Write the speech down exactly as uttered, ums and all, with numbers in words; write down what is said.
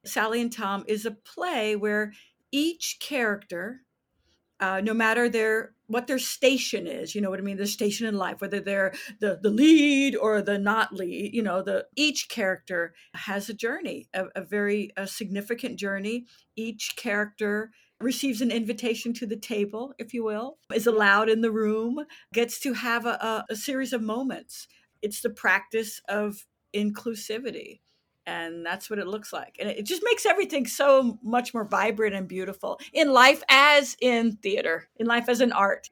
Sally and Tom is a play where each character, uh, no matter their what their station is, you know what I mean, their station in life, whether they're the the lead or the not lead, you know, the each character has a journey, a, a very a significant journey. Each character receives an invitation to the table, if you will, is allowed in the room, gets to have a, a, a series of moments. It's the practice of inclusivity, and that's what it looks like, and it just makes everything so much more vibrant and beautiful in life as in theater, in life as an art.